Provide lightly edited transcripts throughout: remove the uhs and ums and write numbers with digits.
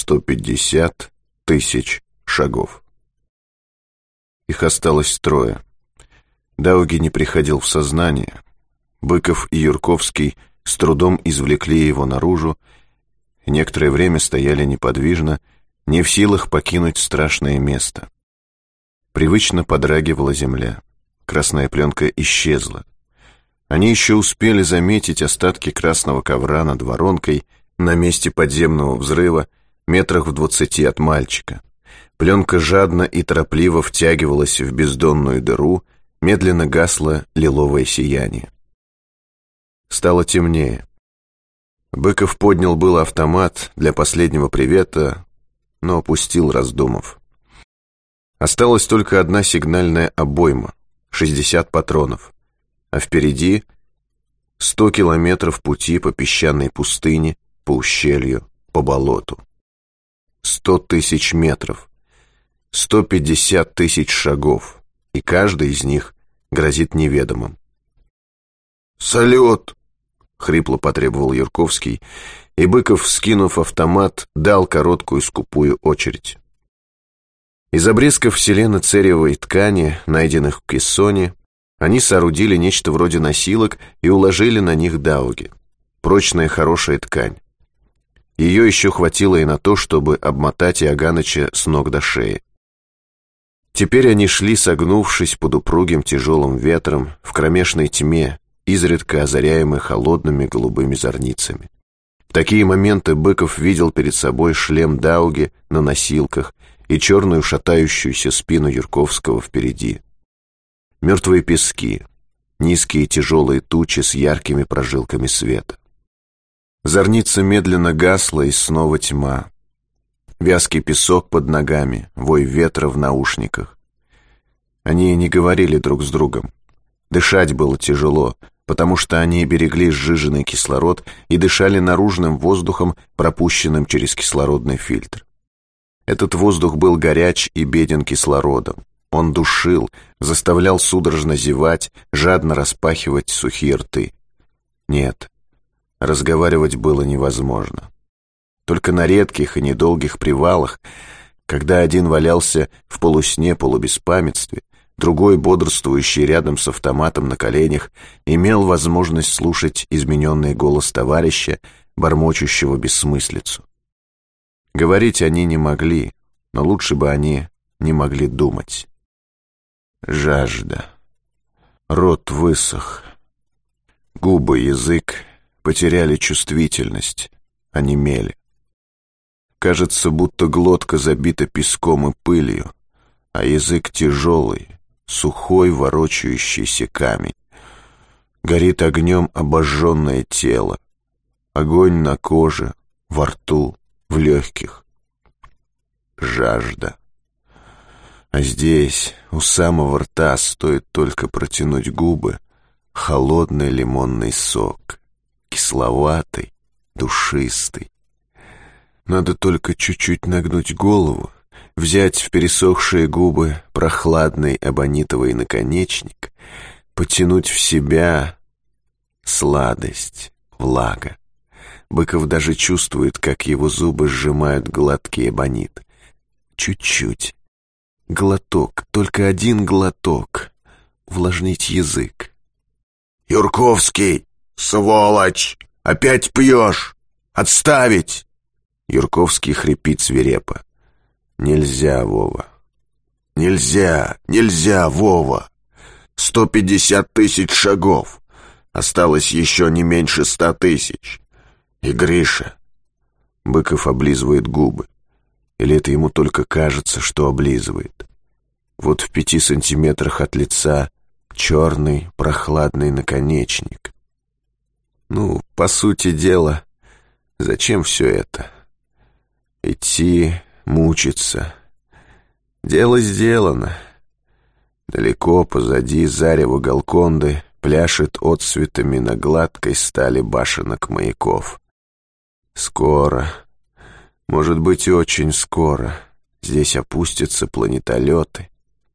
150 тысяч шагов. Их осталось трое. Дауги не приходил в сознание. Быков и Юрковский с трудом извлекли его наружу и некоторое время стояли неподвижно, не в силах покинуть страшное место. Привычно подрагивала земля. Красная пленка исчезла. Они еще успели заметить остатки красного ковра над воронкой на месте подземного взрыва, метрах в 20 от мальчика. Пленка жадно и торопливо втягивалась в бездонную дыру, медленно гасло лиловое сияние. Стало темнее. Быков поднял было автомат для последнего привета, но опустил, раздумав. Осталась только одна сигнальная обойма, 60 патронов, а впереди 100 километров пути по песчаной пустыне, по ущелью, по болоту. 100 тысяч метров, 150 тысяч шагов, и каждый из них грозит неведомым. «Салют!» — хрипло потребовал Юрковский, и Быков, вскинув автомат, дал короткую скупую очередь. Из обрезков селено-церевой ткани, найденных в кессоне, они соорудили нечто вроде носилок и уложили на них дауги. Прочная, хорошая ткань. Ее еще хватило и на то, чтобы обмотать Иоганыча с ног до шеи. Теперь они шли, согнувшись под упругим тяжелым ветром, в кромешной тьме, изредка озаряемой холодными голубыми зорницами. В такие моменты Быков видел перед собой шлем дауги на носилках и черную шатающуюся спину Юрковского впереди. Мертвые пески, низкие тяжелые тучи с яркими прожилками света. Зорница медленно гасла, и снова тьма. Вязкий песок под ногами, вой ветра в наушниках. Они не говорили друг с другом. Дышать было тяжело, потому что они берегли сжиженный кислород и дышали наружным воздухом, пропущенным через кислородный фильтр. Этот воздух был горяч и беден кислородом. Он душил, заставлял судорожно зевать, жадно распахивать сухие рты. Нет, разговаривать было невозможно. Только на редких и недолгих привалах, когда один валялся в полусне, полубеспамятстве, другой, бодрствующий рядом с автоматом на коленях, имел возможность слушать измененный голос товарища, бормочущего бессмыслицу. Говорить они не могли, но лучше бы они не могли думать. Жажда. Рот высох. Губы, язык потеряли чувствительность, онемели. Кажется, будто глотка забита песком и пылью, а язык тяжелый, сухой, ворочающийся камень. Горит огнем обожженное тело. Огонь на коже, во рту, в легких. Жажда. А здесь, у самого рта, стоит только протянуть губы, холодный лимонный сок, кисловатый, душистый. Надо только чуть-чуть нагнуть голову, взять в пересохшие губы прохладный эбонитовый наконечник, потянуть в себя сладость, влага. Быков даже чувствует, как его зубы сжимают гладкий эбонит. Чуть-чуть. Глоток, только один глоток. Увлажнить язык. «Юрковский, сволочь! Опять пьешь! Отставить!» Юрковский хрипит свирепо. «Нельзя, Вова». «Нельзя, нельзя, Вова! 150 тысяч шагов! Осталось еще не меньше 100 тысяч! И Гриша...» Быков облизывает губы. Или это ему только кажется, что облизывает? Вот в 5 сантиметрах от лица черный прохладный наконечник. Ну, по сути дела, зачем все это? Идти, мучиться. Дело сделано. Далеко позади зарево Голконды пляшет отсветами на гладкой стали башенок маяков. Скоро, может быть, очень скоро, здесь опустятся планетолеты,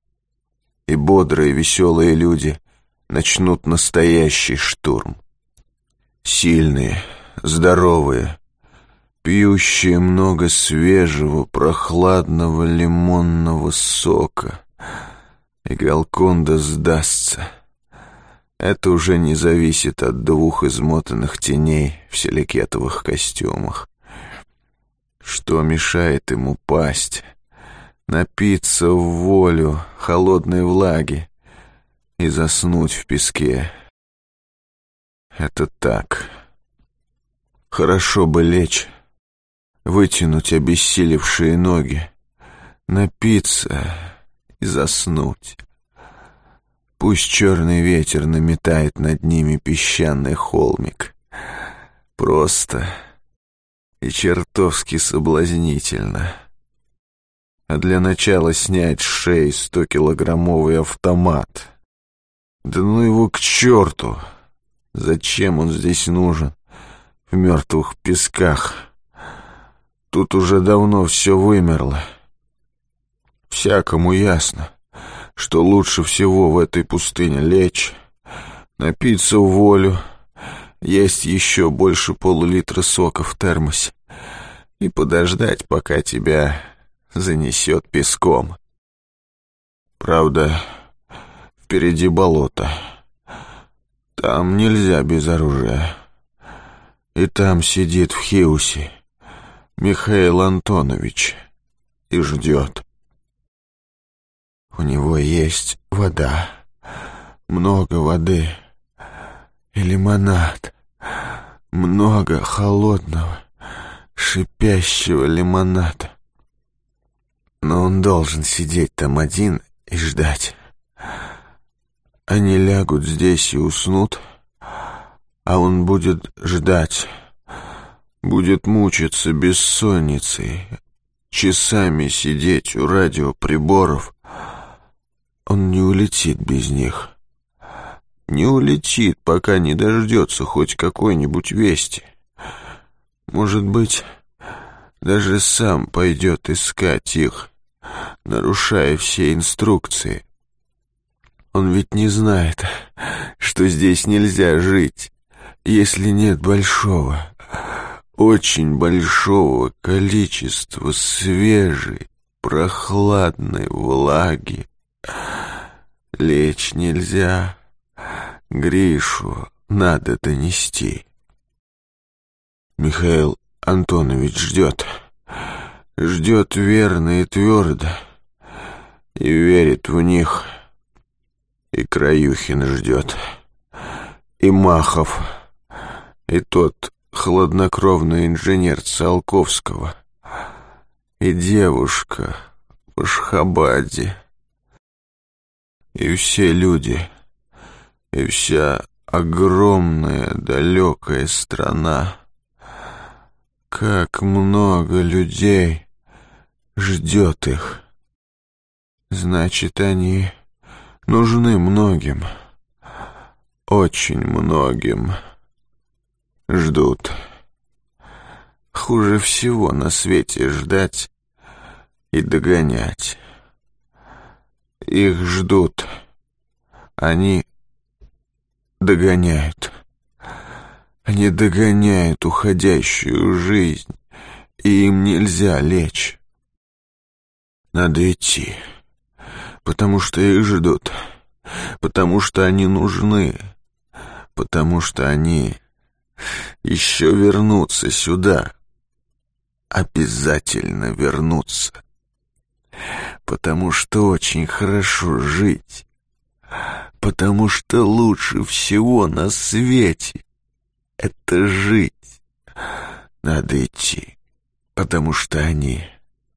и бодрые, веселые люди начнут настоящий штурм. Сильные, здоровые, пьющие много свежего, прохладного лимонного сока, и Галконда сдастся. Это уже не зависит от двух измотанных теней в силикетовых костюмах. Что мешает им упасть, напиться в волю холодной влаги и заснуть в песке? Это так. Хорошо бы лечь, вытянуть обессилевшие ноги, напиться и заснуть. Пусть черный ветер наметает над ними песчаный холмик. Просто и чертовски соблазнительно. А для начала снять с шеи 100-килограммовый автомат. Да ну его к черту! Зачем он здесь нужен? В мертвых песках. Тут уже давно все вымерло. Всякому ясно, что лучше всего в этой пустыне лечь, напиться в волю, есть еще больше полулитра сока в термосе и подождать, пока тебя занесет песком. Правда, впереди болото. Там нельзя без оружия. И там сидит в Хиусе Михаил Антонович и ждет. У него есть вода, много воды и лимонад, много холодного, шипящего лимонада. Но он должен сидеть там один и ждать. Они лягут здесь и уснут, а он будет ждать, будет мучиться бессонницей, часами сидеть у радиоприборов. Он не улетит без них. Не улетит, пока не дождется хоть какой-нибудь вести. Может быть, даже сам пойдет искать их, нарушая все инструкции. Он ведь не знает, что здесь нельзя жить, если нет большого, очень большого количества свежей, прохладной влаги. Лечь нельзя. Гришу надо донести. Михаил Антонович ждет. Ждет верно и твердо. И верит в них. И Краюхин ждет. И Махов. И тот хладнокровный инженер Циолковского. И девушка в Ашхабаде. И все люди, и вся огромная далекая страна. Как много людей ждет их. Значит, они нужны многим, очень многим. Ждут. Хуже всего на свете ждать и догонять. Их ждут. Они догоняют. Они догоняют уходящую жизнь, и им нельзя лечь. Надо идти, потому что их ждут, потому что они нужны, потому что они еще вернутся сюда. Обязательно вернутся. Потому что очень хорошо жить. Потому что лучше всего на свете это жить. Надо идти. Потому что они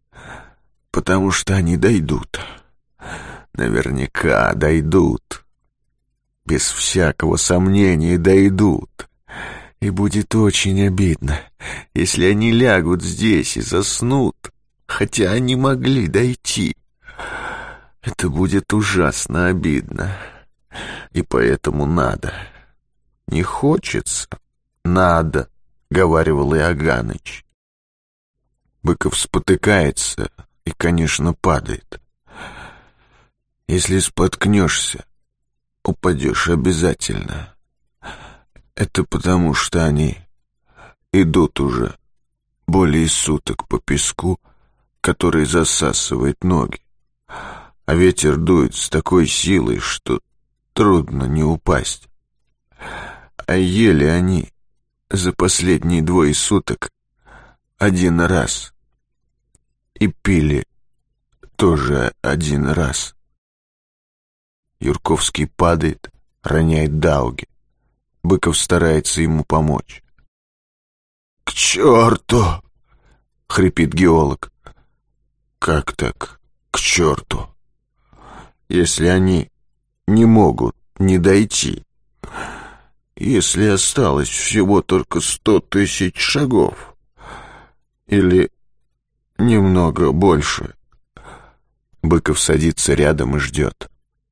дойдут. Наверняка дойдут. Без всякого сомнения дойдут. И будет очень обидно, если они лягут здесь и заснут, хотя они могли дойти. Это будет ужасно обидно. И поэтому надо. Не хочется, надо, говаривал Иоганныч. Быков спотыкается и, конечно, падает. Если споткнешься, упадешь обязательно. Это потому, что они идут уже более суток по песку, который засасывает ноги, а ветер дует с такой силой, что трудно не упасть. А ели они за последние 2 суток 1 раз и пили тоже 1 раз. Юрковский падает, роняет Дауги. Быков старается ему помочь. «К черту!» — хрипит геолог. «Как так к черту? Если они не могут не дойти, если осталось всего только 100 000 шагов, или немного больше?» Быков садится рядом и ждет.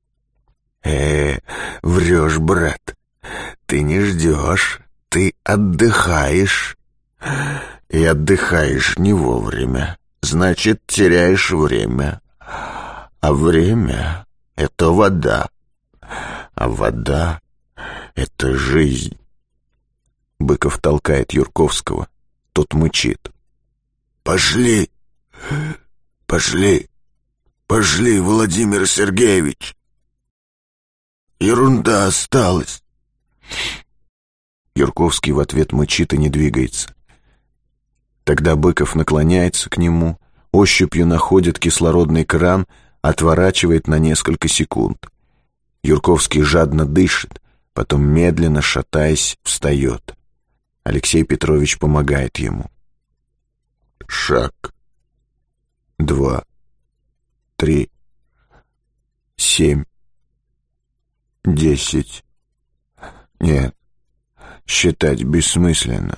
Врешь, брат. Ты не ждешь, ты отдыхаешь. И отдыхаешь не вовремя, значит, теряешь время. А время — это вода. А вода — это жизнь. Быков толкает Юрковского. Тот мычит. «Пошли! Пошли! Пошли, Владимир Сергеевич! Ерунда осталась!» Юрковский в ответ мычит и не двигается. Тогда Быков наклоняется к нему, ощупью находит кислородный кран, отворачивает на несколько секунд. Юрковский жадно дышит, потом, медленно шатаясь, встает. Алексей Петрович помогает ему. Шаг. 2. 3. 7. 10. Нет, считать бессмысленно.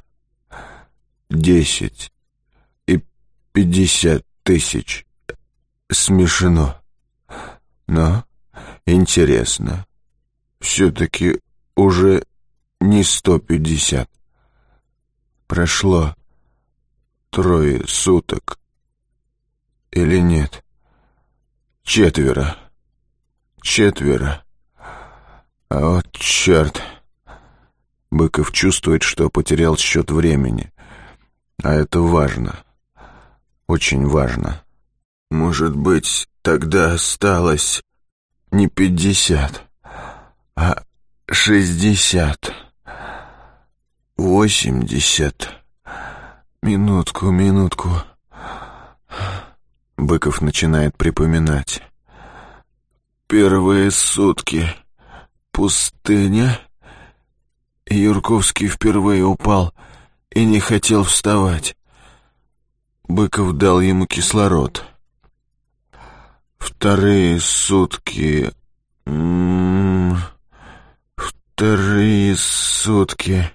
10 и 50 тысяч. Смешно, но интересно. Все-таки уже не 150. Прошло 3 суток. Или нет? 4. 4. А вот черт. Быков чувствует, что потерял счет времени. А это важно. Очень важно. Может быть, тогда осталось не 50, а 60. 80. Минутку. Быков начинает припоминать. Первые сутки. Пустыня. Юрковский впервые упал и не хотел вставать. Быков дал ему кислород. 2 сутки. 2 сутки.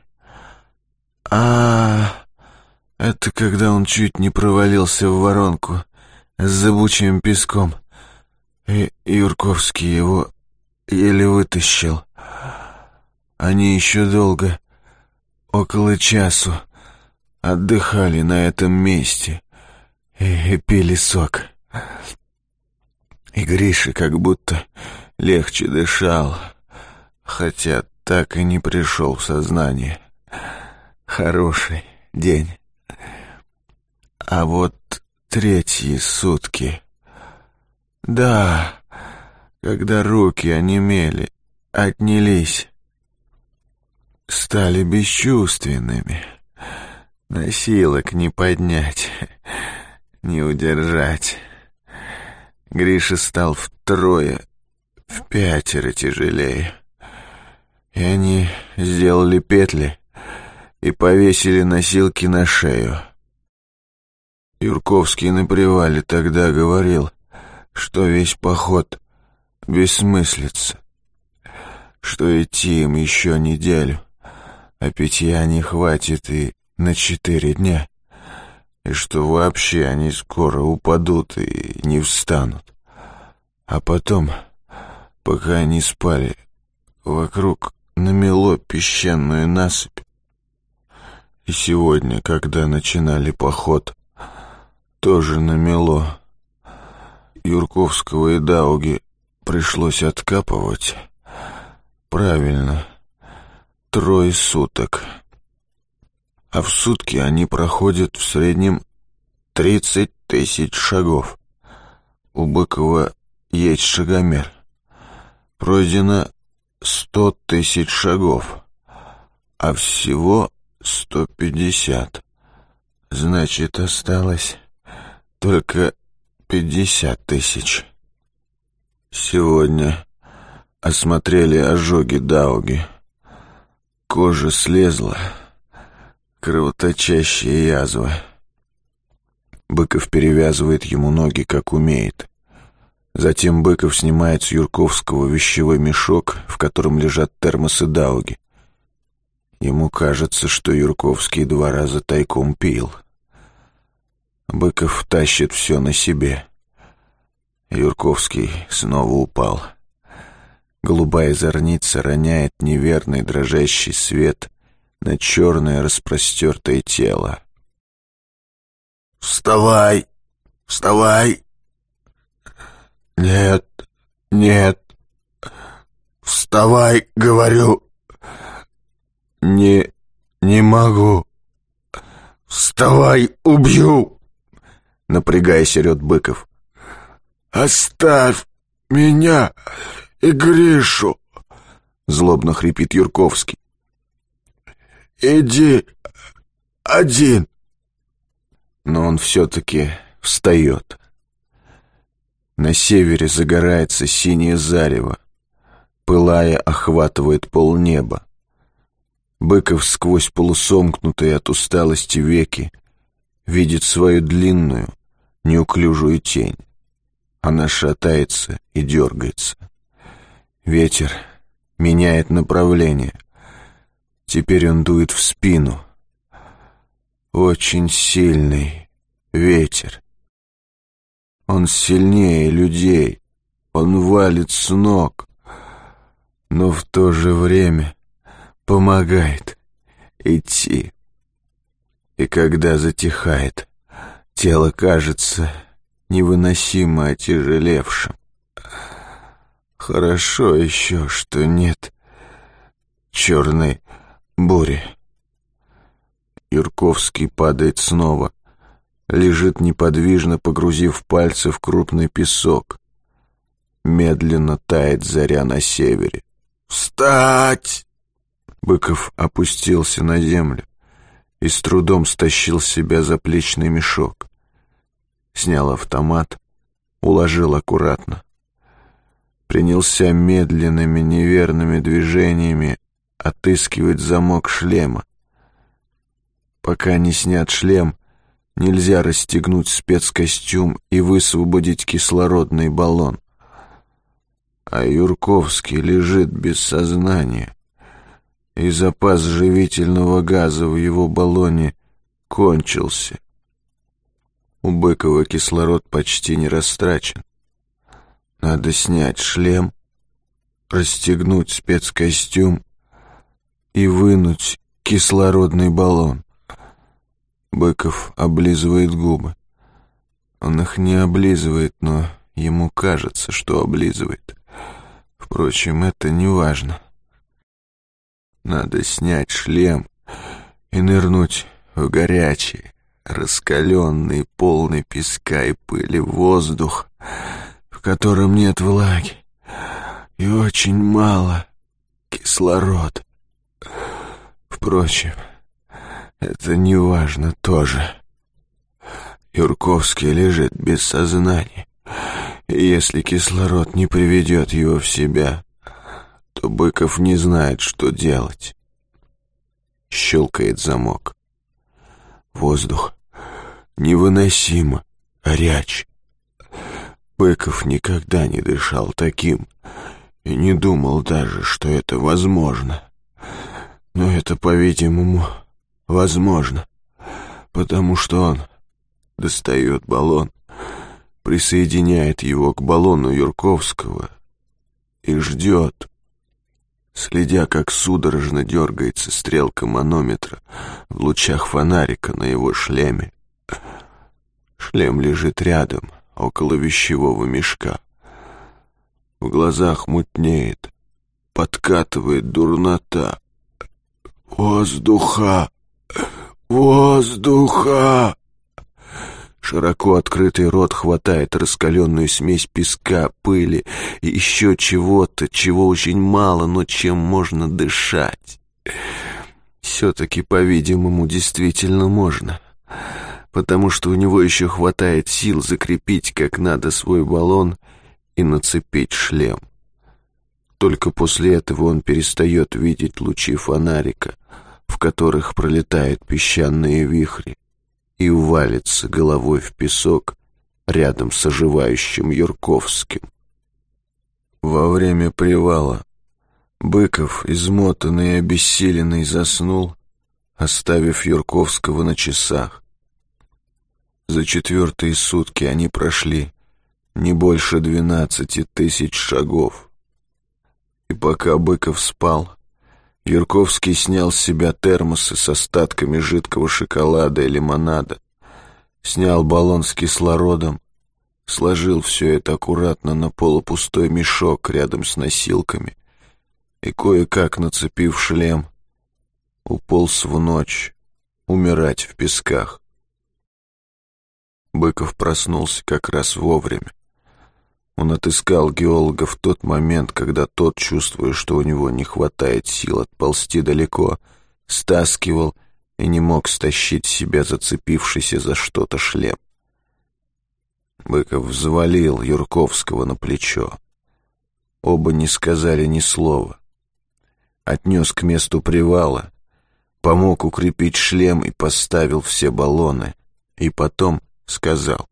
Это когда он чуть не провалился в воронку с зыбучим песком, и Юрковский его еле вытащил. Они еще долго, около часу, отдыхали на этом месте и пили сок. И Гриша как будто легче дышал, хотя так и не пришел в сознание. Хороший день. А вот 3 сутки. Да, когда руки онемели, отнялись, стали бесчувственными. Носилок не поднять, не удержать. Гриша стал 2, в 5 тяжелее. И они сделали петли и повесили носилки на шею. Юрковский на привале тогда говорил, что весь поход бессмыслица, что идти им еще неделю, а питья не хватит и на 4 дня, и что вообще они скоро упадут и не встанут. А потом, пока они спали, вокруг намело песчаную насыпь. И сегодня, когда начинали поход, тоже намело. Юрковского и Дауги пришлось откапывать. Правильно, 3 суток. а в сутки они проходят в среднем 30 тысяч шагов. У Быкова есть шагомер. Пройдено 100 тысяч шагов, а всего 150. Значит, осталось только 50 тысяч. Сегодня осмотрели ожоги Дауги. Кожа слезла, кровоточащая язва. Быков перевязывает ему ноги, как умеет. Затем Быков снимает с Юрковского вещевой мешок, в котором лежат термосы Дауги. Ему кажется, что Юрковский 2 раза тайком пил. Быков тащит все на себе. Юрковский снова упал. Голубая зорница роняет неверный дрожащий свет на черное распростертое тело. «Вставай! Вставай!» «Нет, нет! Вставай, говорю!» «Не могу! Вставай, убью!» Напрягаясь, орет Быков. «Оставь меня и Гришу!» Злобно хрипит Юрковский. «Иди один!» Но он все-таки встает. На севере загорается синее зарево, пылая, охватывает полнеба. Быков сквозь полусомкнутые от усталости веки видит свою длинную, неуклюжую тень. Она шатается и дергается. Ветер меняет направление. Теперь он дует в спину. Очень сильный ветер. Он сильнее людей. Он валит с ног. Но в то же время помогает идти. И когда затихает, тело кажется невыносимо отяжелевшим. Хорошо еще, что нет черной бури. Юрковский падает снова, лежит неподвижно, погрузив пальцы в крупный песок. Медленно тает заря на севере. «Встать!» Быков опустился на землю и с трудом стащил с себя заплечный мешок. Снял автомат, уложил аккуратно. Принялся медленными, неверными движениями отыскивать замок шлема. Пока не снят шлем, нельзя расстегнуть спецкостюм и высвободить кислородный баллон. А Юрковский лежит без сознания, и запас живительного газа в его баллоне кончился. У Быкова кислород почти не растрачен. Надо снять шлем, расстегнуть спецкостюм и вынуть кислородный баллон. Быков облизывает губы. Он их не облизывает, но ему кажется, что облизывает. Впрочем, это не важно. Надо снять шлем и нырнуть в горячий, раскаленный, полный песка и пыли воздух, в котором нет влаги и очень мало кислорода. Впрочем, это не важно тоже. Юрковский лежит без сознания, и если кислород не приведет его в себя, то Быков не знает, что делать. Щелкает замок. Воздух невыносимо горячий. Быков никогда не дышал таким и не думал даже, что это возможно. Но это, по-видимому, возможно, потому что он достает баллон, присоединяет его к баллону Юрковского и ждет, следя, как судорожно дергается стрелка манометра в лучах фонарика на его шлеме. Шлем лежит рядом, около вещевого мешка. В глазах мутнеет, подкатывает дурнота. «Воздуха! воздуха!» Широко открытый рот хватает раскаленную смесь песка, пыли и еще чего-то, чего очень мало, но чем можно дышать. Все-таки, по-видимому, действительно можно, потому что у него еще хватает сил закрепить как надо свой баллон и нацепить шлем. Только после этого он перестает видеть лучи фонарика, в которых пролетают песчаные вихри, и валится головой в песок рядом с оживающим Юрковским. Во время привала Быков, измотанный и обессиленный, заснул, оставив Юрковского на часах. За 4-е сутки они прошли не больше 12 тысяч шагов. И пока Быков спал, Юрковский снял с себя термосы с остатками жидкого шоколада и лимонада, снял баллон с кислородом, сложил все это аккуратно на полупустой мешок рядом с носилками и, кое-как нацепив шлем, уполз в ночь умирать в песках. Быков проснулся как раз вовремя. Он отыскал геолога в тот момент, когда тот, чувствуя, что у него не хватает сил отползти далеко, стаскивал и не мог стащить с себя зацепившийся за что-то шлем. Быков взвалил Юрковского на плечо. Оба не сказали ни слова. Отнес к месту привала, помог укрепить шлем и поставил все баллоны, и потом сказал: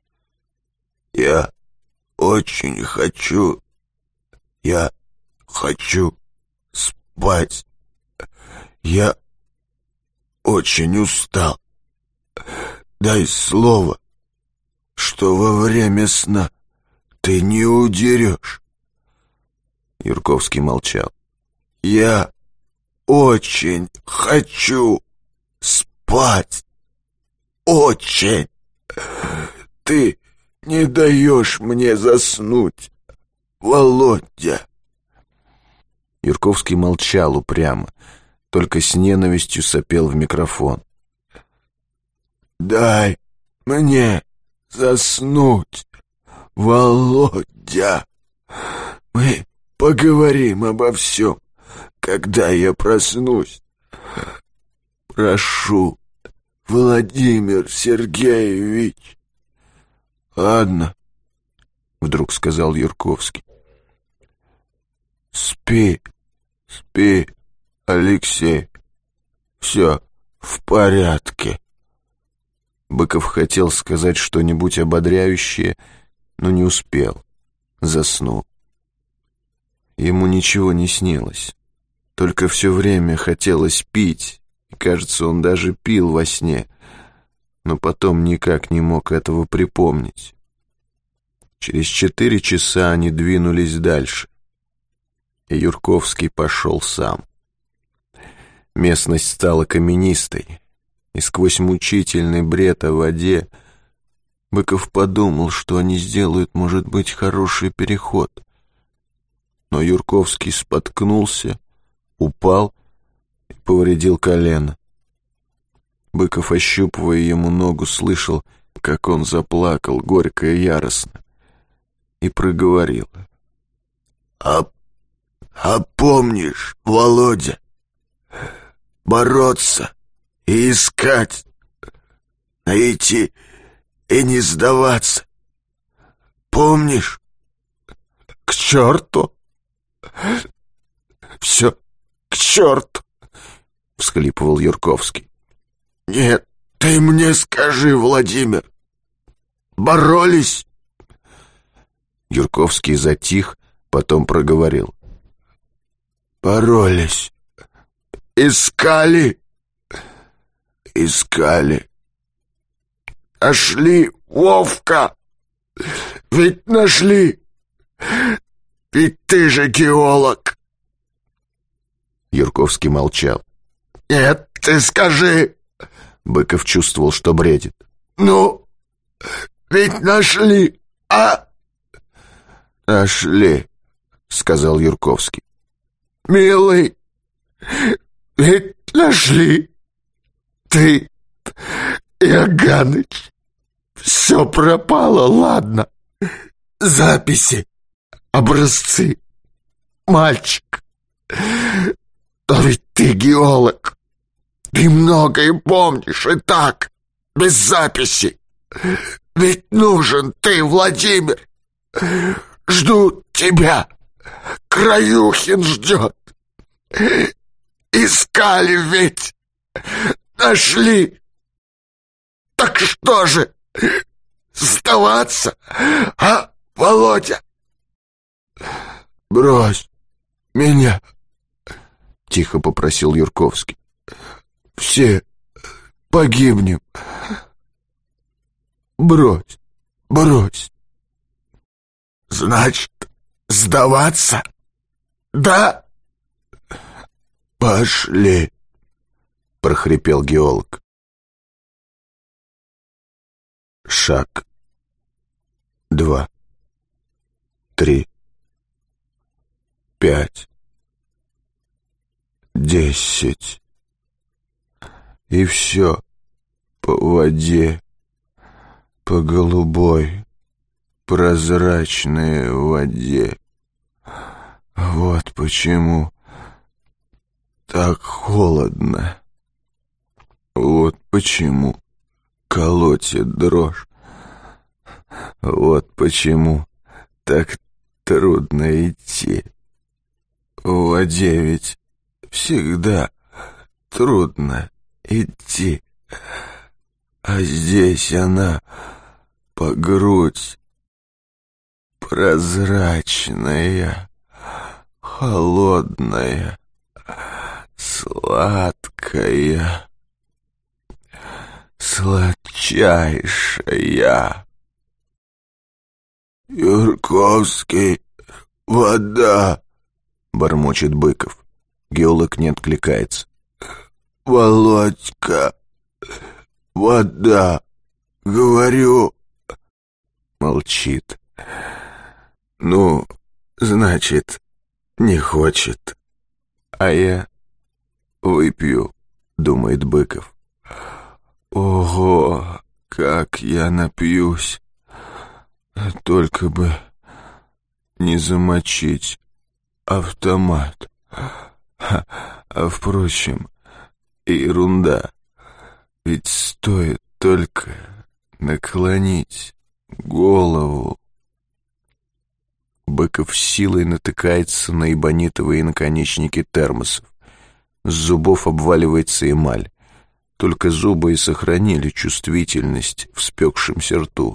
«Я очень хочу спать. Я очень устал. Дай слово, что во время сна ты не удерешь». Юрковский молчал. «Я очень хочу спать. Очень. Ты не даешь мне заснуть, Володя». Юрковский молчал упрямо, только с ненавистью сопел в микрофон. «Дай мне заснуть, Володя. Мы поговорим обо всем, когда я проснусь. Прошу, Владимир Сергеевич». «Ладно», — вдруг сказал Юрковский. «Спи, Алексей. Все в порядке». Быков хотел сказать что-нибудь ободряющее, но не успел. Заснул. Ему ничего не снилось. Только все время хотелось пить, и, кажется, он даже пил во сне, но потом никак не мог этого припомнить. Через 4 часа они двинулись дальше, и Юрковский пошел сам. Местность стала каменистой, и сквозь мучительный бред о воде Быков подумал, что они сделают, может быть, хороший переход. Но Юрковский споткнулся, упал и повредил колено. Быков, ощупывая ему ногу, слышал, как он заплакал горько и яростно, и проговорил: А помнишь, Володя, бороться и искать, найти и не сдаваться? Помнишь?» «К черту! Все к черту!» — всхлипывал Юрковский. «Нет, ты мне скажи, Владимир, боролись?» Юрковский затих, потом проговорил: «Боролись. Искали. Нашли, Вовка. Ведь нашли. Ведь ты же геолог». Юрковский молчал. «Нет, ты скажи». Быков чувствовал, что бредит. «Ну, ведь нашли, а?» «Нашли», — сказал Юрковский. «Милый, ведь нашли. Ты Иоганныч, все пропало, ладно. Записи, образцы, мальчик. Но ведь ты геолог. Ты многое помнишь и так, без записи. Ведь нужен ты, Владимир. Ждут тебя. Краюхин ждет. Искали ведь. Нашли. Так что же, сдаваться, а, Володя? «Брось меня», — тихо попросил Юрковский. «Все погибнем. Брось, брось». «Значит, сдаваться? Да?» «Пошли», — прохрипел геолог. Шаг. 2. 3. 5. 10. И все по воде, по голубой, прозрачной воде. Вот почему так холодно. Вот почему колотит дрожь. Вот почему так трудно идти. В воде ведь всегда трудно идти. А здесь она по грудь, прозрачная, холодная, сладкая, сладчайшая. «Юрковский, вода!» — бормочет Быков. Геолог не откликается. «Володька, вода, говорю!» Молчит. «Ну, значит, не хочет. А я выпью», — думает Быков. «Ого, как я напьюсь! Только бы не замочить автомат. А впрочем, ерунда. Ведь стоит только наклонить голову». Быков силой натыкается на эбонитовые наконечники термосов. С зубов обваливается эмаль. Только зубы и сохранили чувствительность в спекшемся рту.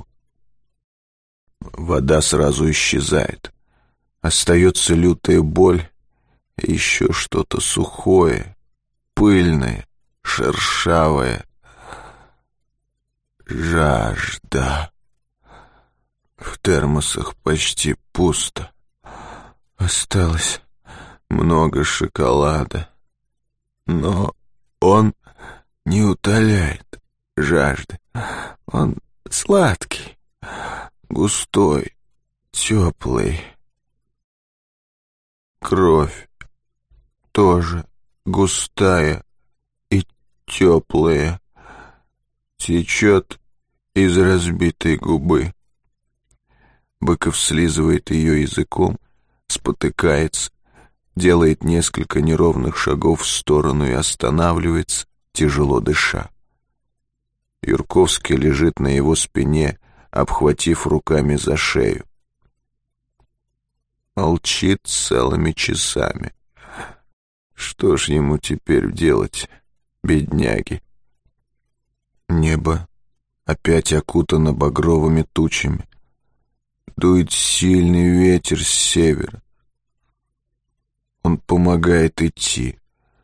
Вода сразу исчезает. Остается лютая боль и еще что-то сухое, пыльное, шершавое. Жажда. В термосах почти пусто. Осталось много шоколада. Но он не утоляет жажды. Он сладкий, густой, теплый. Кровь тоже густая и теплая. Течет из разбитой губы. Быков слизывает ее языком, спотыкается, делает несколько неровных шагов в сторону и останавливается, тяжело дыша. Юрковский лежит на его спине, обхватив руками за шею. Молчит целыми часами. Что ж ему теперь делать, бедняги? Небо опять окутано багровыми тучами. Дует сильный ветер с севера. Он помогает идти.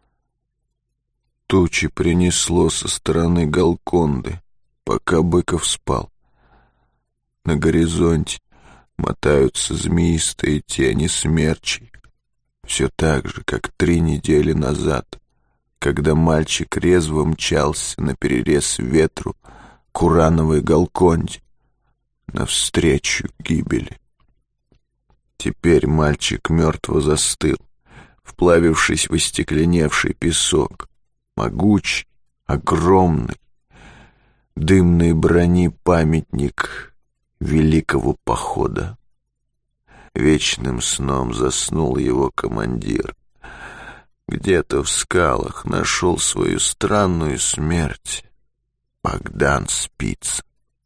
Тучи принесло со стороны Голконды, пока Быков спал. На горизонте мотаются змеистые тени смерчей. Все так же, как 3 недели назад, когда мальчик резво мчался наперерез ветру к урановой Голконде, навстречу гибели. Теперь мальчик мертво застыл, вплавившись в остекленевший песок, могучий, огромный, дымной брони памятник великого похода. Вечным сном заснул его командир. Где-то в скалах нашел свою странную смерть. Богдан Спица.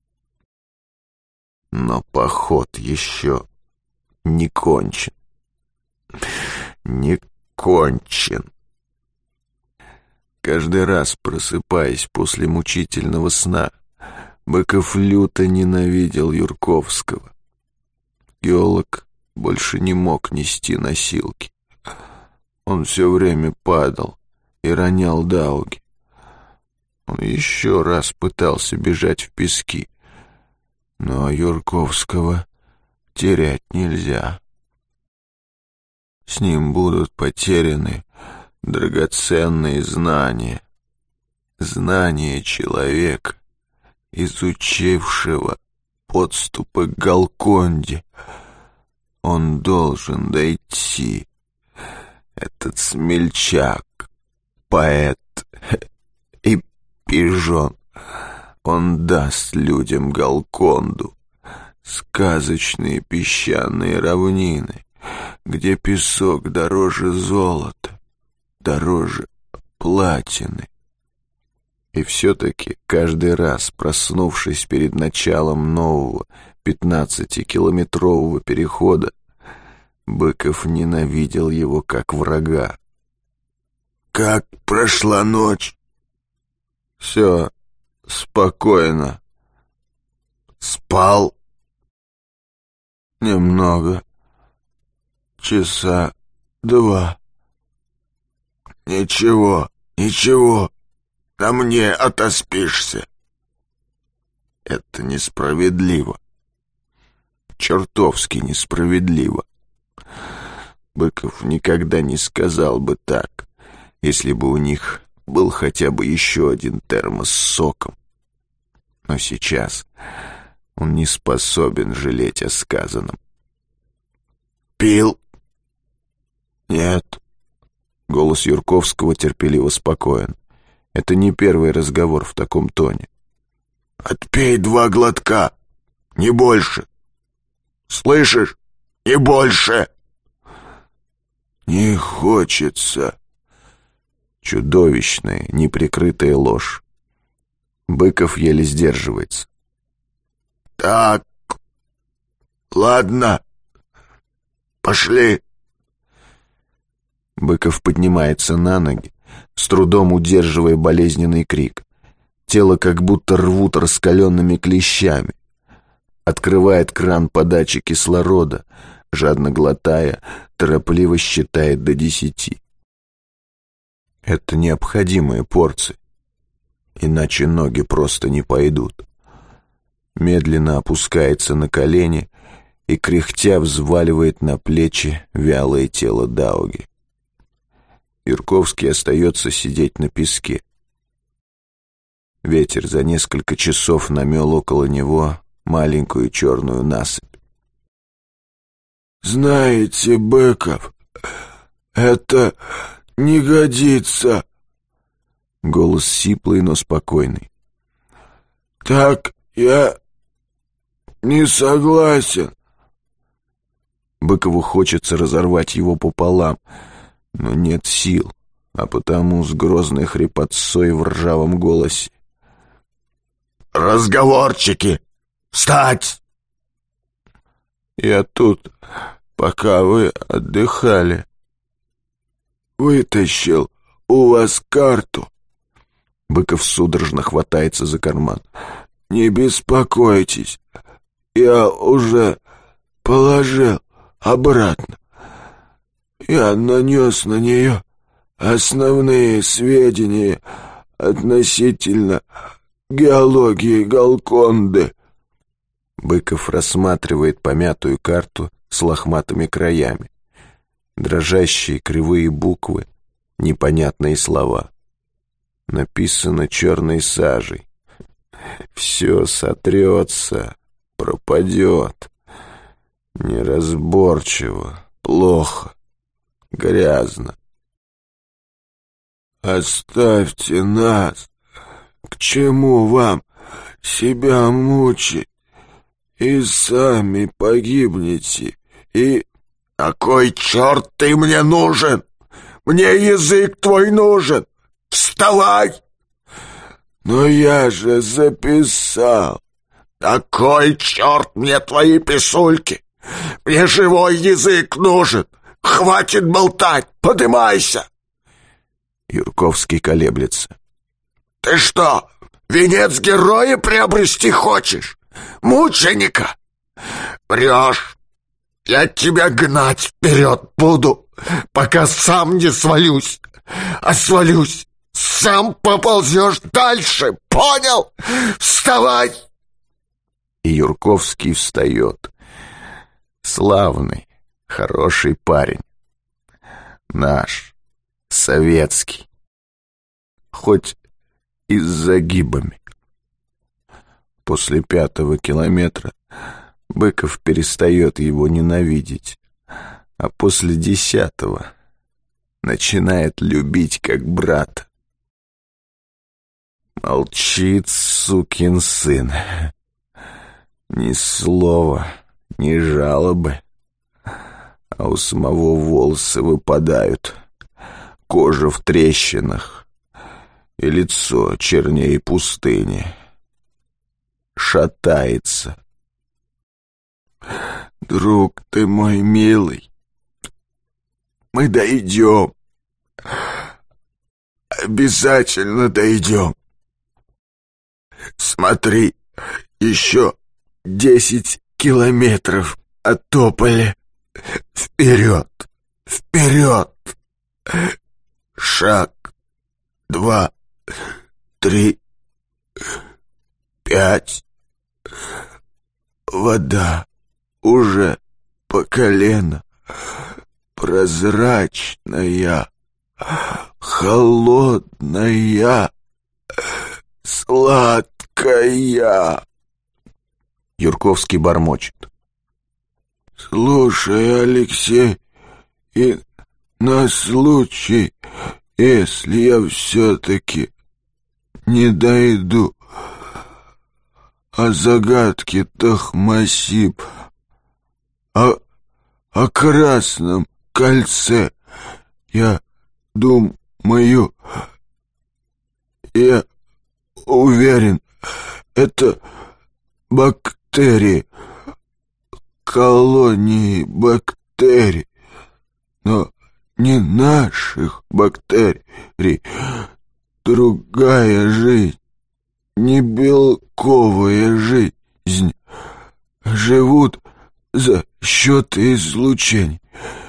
Но поход еще не кончен. Не кончен. Каждый раз, просыпаясь после мучительного сна, Быков люто ненавидел Юрковского. Геолог больше не мог нести носилки. Он все время падал и ронял дауги. Он еще раз пытался бежать в пески, но Юрковского терять нельзя. С ним будут потеряны драгоценные знания. Знания человека, изучившего подступы к Галконде. Он должен дойти. Этот смельчак, поэт и пижон. Он даст людям Галконду, сказочные песчаные равнины, где песок дороже золота, дороже платины. И все-таки каждый раз, проснувшись перед началом нового 15-километрового перехода, Быков ненавидел его как врага. «Как прошла ночь?» «Все спокойно». «Спал?» «Немного. Часа 2». «Ничего, ничего. На мне отоспишься». «Это несправедливо. Чертовски несправедливо. Быков никогда не сказал бы так, если бы у них был хотя бы еще один термос с соком. Но сейчас он не способен жалеть о сказанном». «Пил?» «Нет». Голос Юрковского терпеливо спокоен. Это не первый разговор в таком тоне. «Отпей 2 глотка, не больше. Слышишь? Не больше!» «Не хочется». Чудовищная, неприкрытая ложь. Быков еле сдерживается. «Так, ладно, пошли». Быков поднимается на ноги, с трудом удерживая болезненный крик. Тело как будто рвут раскаленными клещами. Открывает кран подачи кислорода, жадно глотая, торопливо считает до 10. Это необходимые порции, иначе ноги просто не пойдут. Медленно опускается на колени и, кряхтя, взваливает на плечи вялое тело Дауги. Юрковский остается сидеть на песке. Ветер за несколько часов намел около него маленькую черную насыпь. «Знаете, Быков, это не годится». Голос сиплый, но спокойный. «Так я не согласен». Быкову хочется разорвать его пополам, но нет сил, а потому с грозной хрипотцой в ржавом голосе: «Разговорчики! Встать!» «Я тут, пока вы отдыхали». «Вытащил у вас карту». Быков судорожно хватается за карман. «Не беспокойтесь, я уже положил обратно. Я нанес на нее основные сведения относительно геологии Галконды». Быков рассматривает помятую карту с лохматыми краями. Дрожащие кривые буквы, непонятные слова. Написано черной сажей. Все сотрется, пропадет. Неразборчиво, плохо, грязно. «Оставьте нас. К чему вам себя мучить, и сами погибнете, и... На кой черт ты мне нужен? Мне язык твой нужен. Вставай! Но я же записал. На кой черт мне твои писульки? Мне живой язык нужен. Хватит болтать, подымайся. Юрковский колеблется. Ты что, венец героя приобрести хочешь? Мученика? Врешь. Я тебя гнать вперед буду, пока сам не свалюсь. А свалюсь, сам поползешь дальше, понял? Вставай! И Юрковский встает. Славный, хороший парень. Наш, советский. Хоть и с загибами. После 5-го километра Быков перестает его ненавидеть, а после 10-го начинает любить как брата. Молчит сукин сын. Ни слова, ни жалобы, а у самого волосы выпадают, кожа в трещинах, и лицо чернее пустыни. Шатается. Друг ты мой милый, мы дойдем. Обязательно дойдем. Смотри, еще 10 километров оттопали. Вперед, вперед. Шаг, 2, 3, 5. Вода уже по колено, прозрачная, холодная, сладкая. Юрковский бормочет. Слушай, Алексей, и на случай, если я все-таки не дойду, о загадке Тахмасиб, о красном кольце, я думаю, я уверен, это бактерии, колонии бактерий, но не наших бактерий, другая жизнь, не белковая жизнь, живут за счет излучений,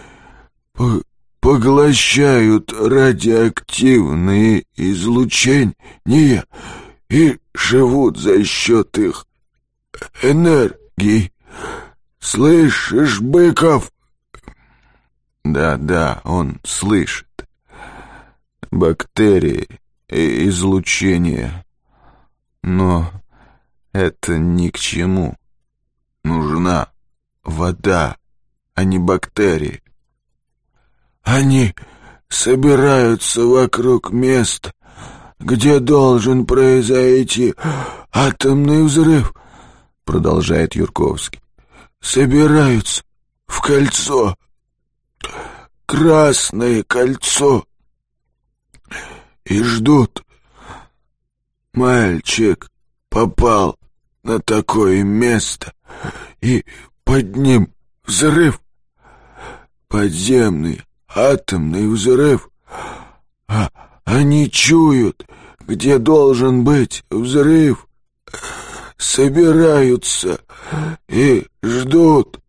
поглощают радиоактивные излучения и живут за счет их энергии. Слышишь, Быков? Да, он слышит. Бактерии и излучение. Но это ни к чему. Нужна вода, а не бактерии. Они собираются вокруг места, где должен произойти атомный взрыв, продолжает Юрковский. Собираются в кольцо, красное кольцо, и ждут. Мальчик попал на такое место, и под ним взрыв, подземный атомный взрыв. А они чуют, где должен быть взрыв, собираются и ждут.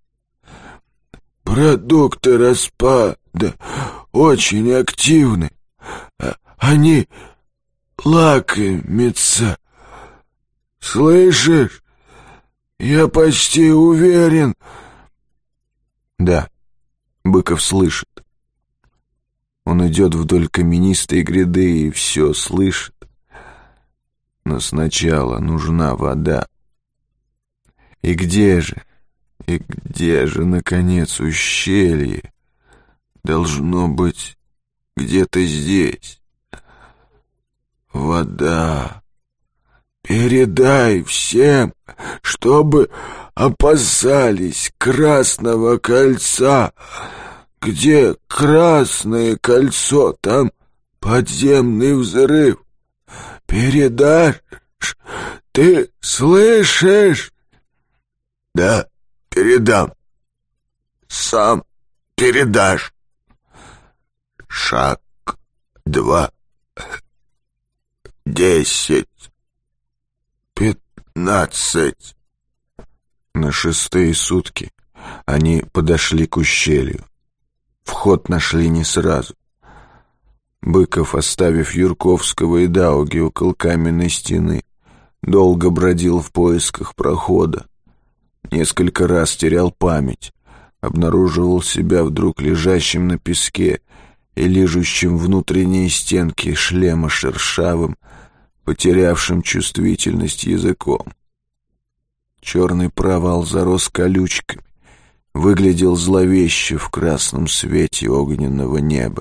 Продукты распада очень активны. Они лакомятся. Слышишь? Я почти уверен. Да, Быков слышит. Он идет вдоль каменистой гряды и все слышит. Но сначала нужна вода. И где же, наконец, ущелье? Должно быть где-то здесь. Вода, передай всем, чтобы опасались Красного Кольца. Где Красное Кольцо, там подземный взрыв. Передашь? Ты слышишь?» «Да, передам. Сам передашь. Шаг 2, 10, 15». На 6-е сутки они подошли к ущелью. Вход нашли не сразу. Быков, оставив Юрковского и Дауги около каменной стены, долго бродил в поисках прохода. Несколько раз терял память, обнаруживал себя вдруг лежащим на песке и лижущим внутренние стенки шлема шершавым, потерявшим чувствительность языком. Черный провал зарос колючками, выглядел зловеще в красном свете огненного неба.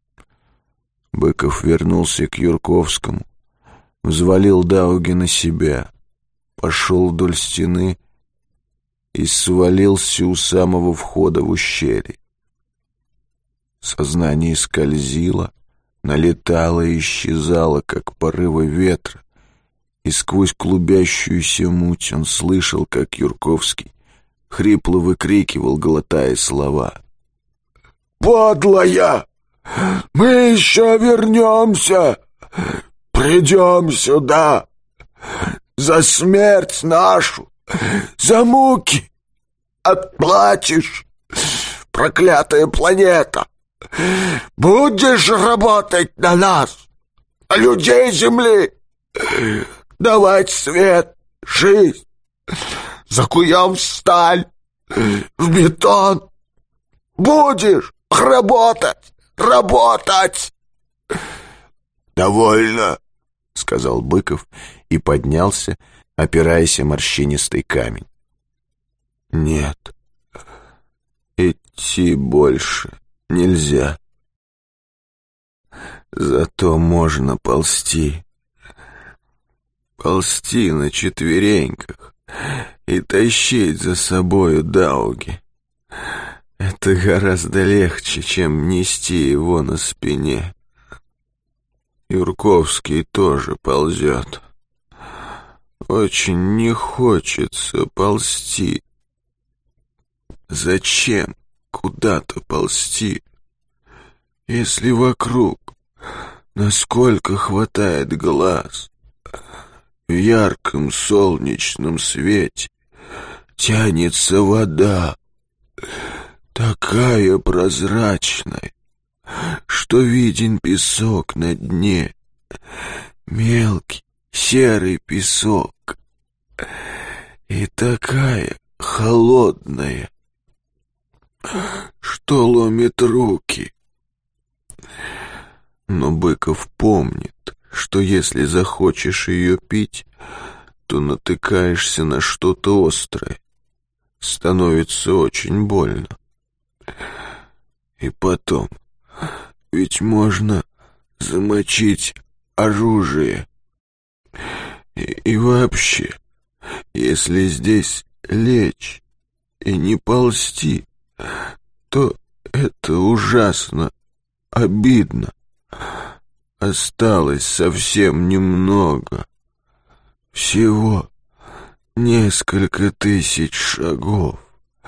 Быков вернулся к Юрковскому, взвалил Дауги на себя, пошел вдоль стены и свалился у самого входа в ущелье. Сознание скользило, налетало и исчезало, как порывы ветра, и сквозь клубящуюся муть он слышал, как Юрковский хрипло выкрикивал, глотая слова: «Подлая! Мы еще вернемся! Придем сюда! За смерть нашу! За муки! Отплатишь, проклятая планета! Будешь работать на нас, на людей Земли! Давать свет, жизнь! Закуем в сталь, в бетон! Будешь работать! Работать!» «Довольно», — сказал Быков и поднялся, опираясь о морщинистый камень. «Нет, идти больше нельзя. Зато можно ползти. Ползти на четвереньках и тащить за собою Дауги. Это гораздо легче, чем нести его на спине. Юрковский тоже ползет. Очень не хочется ползти. Зачем куда-то ползти, если вокруг, насколько хватает глаз, в ярком солнечном свете тянется вода, такая прозрачная, что виден песок на дне, мелкий серый песок, и такая холодная, что ломит руки. Но Быков помнит, что если захочешь ее пить, то натыкаешься на что-то острое, становится очень больно. И потом, ведь можно замочить оружие. И вообще, если здесь лечь и не ползти, то это ужасно обидно. Осталось совсем немного. Всего несколько тысяч шагов.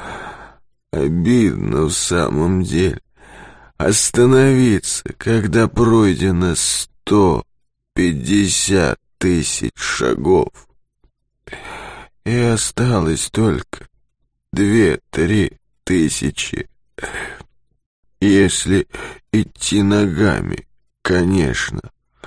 Обидно в самом деле остановиться, когда пройдено 150 тысяч шагов. И осталось только 2-3 тысячи. Если идти ногами, конечно.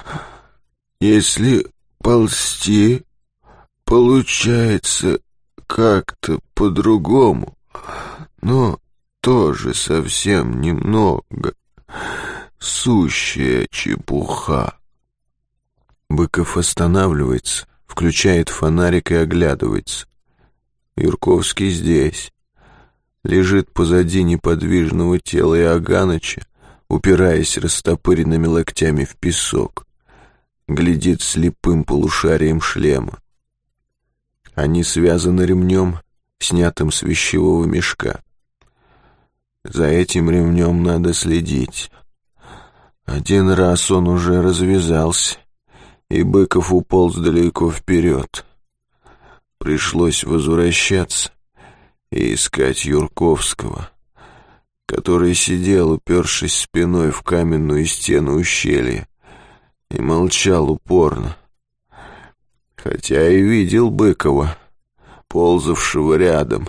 Если ползти, получается как-то по-другому, но тоже совсем немного. Сущая чепуха. Быков останавливается, включает фонарик и оглядывается. Юрковский здесь. Лежит позади неподвижного тела Иоганыча, упираясь растопыренными локтями в песок. глядит слепым полушарием шлема. Они связаны ремнем, снятым с вещевого мешка. За этим ремнем надо следить. Один раз он уже развязался, и Быков уполз далеко вперед. Пришлось возвращаться и искать Юрковского, который сидел, упершись спиной в каменную стену ущелья, и молчал упорно. Хотя и видел Быкова, ползавшего рядом.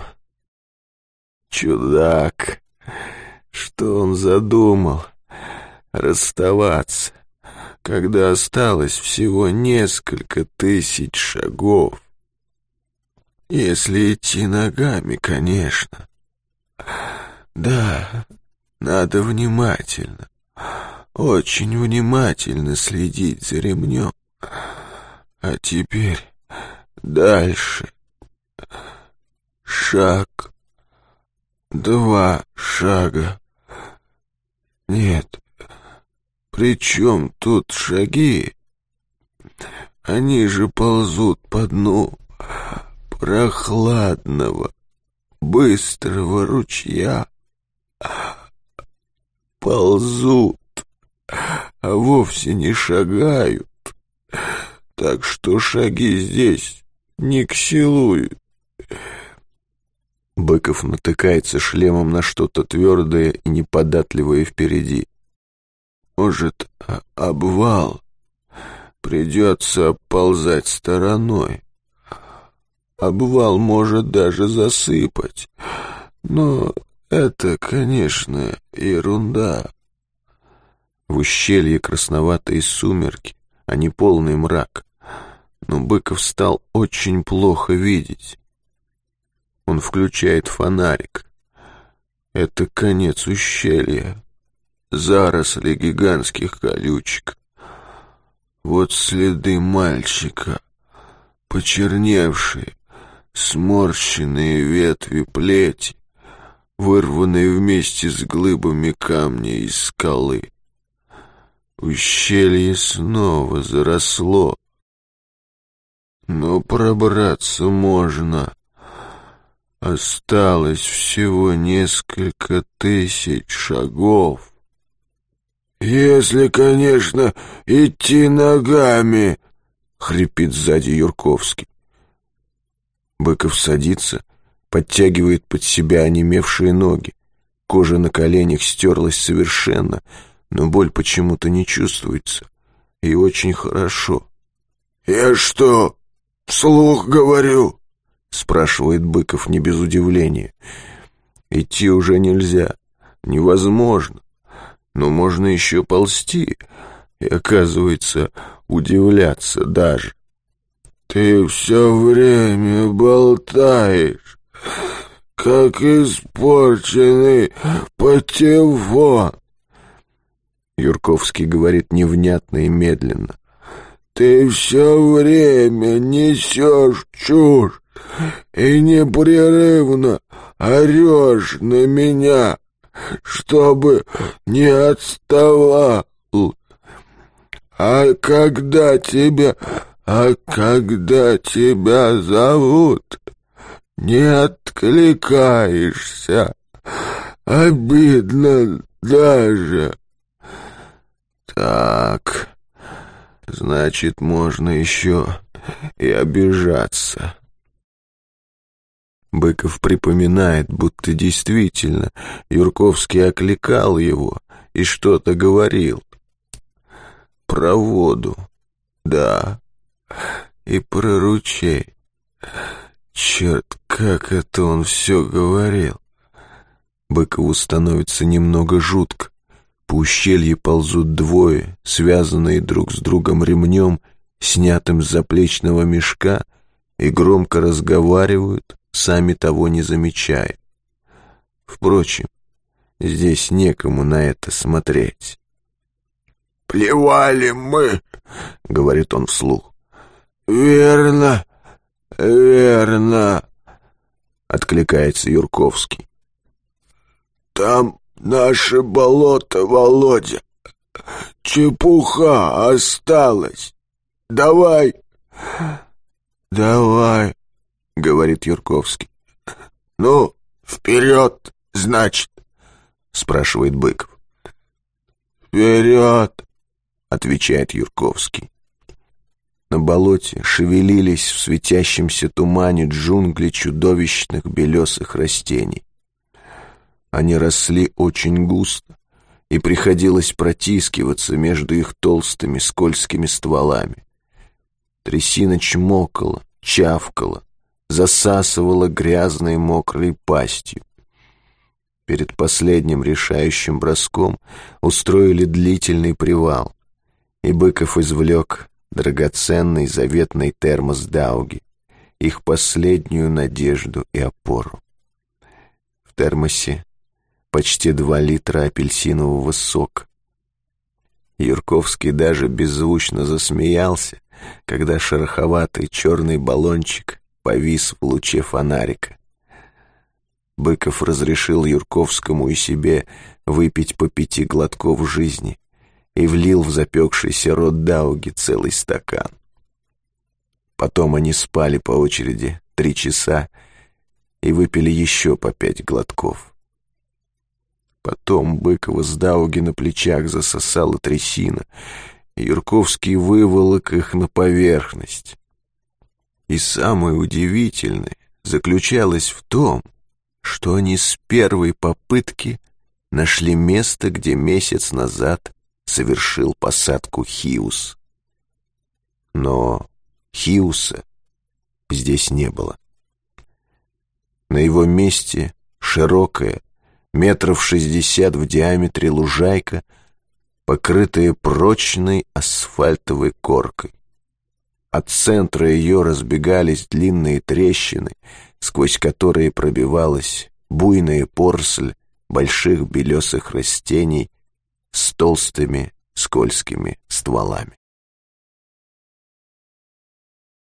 Чудак! Что он задумал? Расставаться, когда осталось всего несколько тысяч шагов. Если идти ногами, конечно. Да, надо внимательно, очень внимательно следить за ремнем. А теперь дальше. Шаг, 2 шага. Нет, при чем тут шаги? Они же ползут по дну прохладного, быстрого ручья. Ползут, а вовсе не шагают. Так что шаги здесь не к селу. Быков натыкается шлемом на что-то твердое и неподатливое впереди. Может, обвал? Придется обползать стороной. Обвал может даже засыпать. Но это, конечно, ерунда. В ущелье красноватые сумерки, а не полный мрак. Но Быков стал очень плохо видеть. Он включает фонарик. Это конец ущелья. Заросли гигантских колючек. Вот следы мальчика, почерневшие, сморщенные ветви плети, вырванные вместе с глыбами камня из скалы. Ущелье снова заросло. Но пробраться можно. Осталось всего несколько тысяч шагов. «Если, конечно, идти ногами», — хрипит сзади Юрковский. Быков садится, подтягивает под себя онемевшие ноги. Кожа на коленях стерлась совершенно, но боль почему-то не чувствуется. И очень хорошо. «Я что, вслух говорю?» — спрашивает Быков не без удивления. Идти уже нельзя, невозможно. Но можно еще ползти и, оказывается, удивляться даже. «Ты все время болтаешь, как испорченный патефон», — Юрковский говорит невнятно и медленно. «Ты все время несешь чушь и непрерывно орешь на меня, чтобы не отставал. А когда тебя зовут, не откликаешься. Обидно даже». Так, значит, можно еще и обижаться. Быков припоминает, будто действительно Юрковский окликал его и что-то говорил. Про воду, да, и про ручей. Черт, как это он все говорил. Быкову становится немного жутко. По ущелью ползут двое, связанные друг с другом ремнем, снятым с заплечного мешка, и громко разговаривают, сами того не замечая. Впрочем, здесь некому на это смотреть. «Плевали мы», — говорит он вслух. «Верно, верно», — откликается Юрковский. «Там наше болото, Володя. Чепуха осталась. давай!» «Давай!» — говорит Юрковский. «Ну, вперед, значит!» — спрашивает Быков. «Вперед!» — отвечает Юрковский. На болоте шевелились в светящемся тумане джунгли чудовищных белесых растений. Они росли очень густо, и приходилось протискиваться между их толстыми скользкими стволами. Трясина чмокала, чавкала, засасывала грязной мокрой пастью. Перед последним решающим броском устроили длительный привал, и Быков извлек драгоценный заветный термос Дауги, их последнюю надежду и опору. В термосе почти 2 литра апельсинового сока. Юрковский даже беззвучно засмеялся, когда шероховатый черный баллончик повис в луче фонарика. Быков разрешил Юрковскому и себе выпить по 5 глотков жизни и влил в запекшийся рот Дауги целый стакан. Потом они спали по очереди 3 часа и выпили еще по 5 глотков. Потом Быкова с Дауги на плечах засосала трясина, и Юрковский выволок их на поверхность. И самое удивительное заключалось в том, что они с первой попытки нашли место, где месяц назад совершил посадку Хиус. Но Хиуса здесь не было. На его месте широкая, 60 в диаметре лужайка, покрытая прочной асфальтовой коркой. От центра ее разбегались длинные трещины, сквозь которые пробивалась буйная поросль больших белесых растений с толстыми скользкими стволами.